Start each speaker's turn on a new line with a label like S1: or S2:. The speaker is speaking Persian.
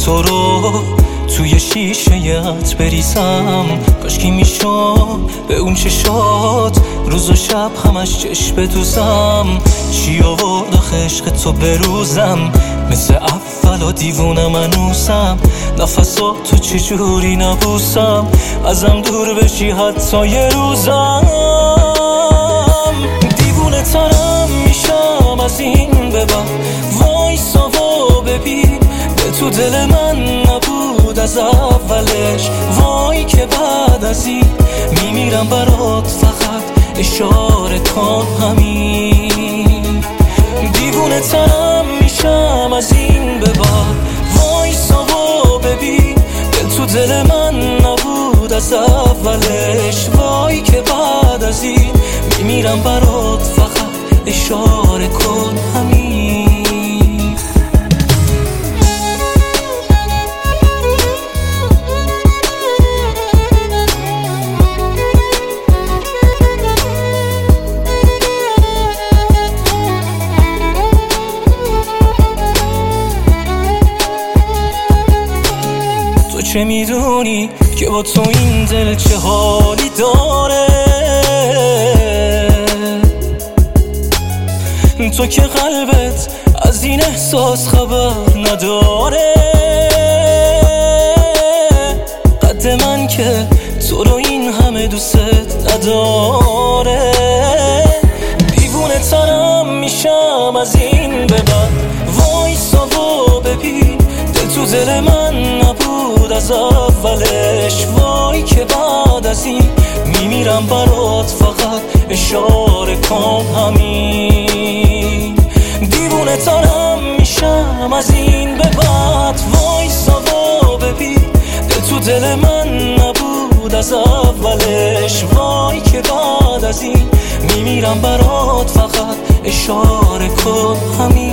S1: تو رو توی شیشه‌ات بریزم. کاشکی میشم به اون چشات روز و شب همش چشم بدوزم. چی آورد آخه عشق تو بروزم، مثل اولا دیوونم هنوزم. نفسا تو چجوری نبوسم، ازم دور بشی حتی یه روزم. دیوونه ترم میشم از این به بعد، وایسا و ببین دل تو دل من نبود از اولش. وای که بعد از این میمیرم برات، فقط اشاره کن همین. دیوونه ترم میشم از این به بعد، وایسا و ببین دل تو دل من نبود از اولش. وای که بعد از این میمیرم برات، فقط اشاره کن همین. چه میدونی که با تو این دل چه حالی داره؟ تو که قلبت از این احساس خبر نداره. قد من که تو رو این همه دوست نداره. دیوونه ترم میشم از این به بعد، وایسا و ببین دل تو دل من نبود از اولش. وای که بعد از این میمیرم برات، فقط اشاره کن همین. دیوونه ترم میشم از این به بعد، وایسا و ببین دل تو دل من نبود از اولش. وای که بعد از این میمیرم برات، فقط اشاره کن همین.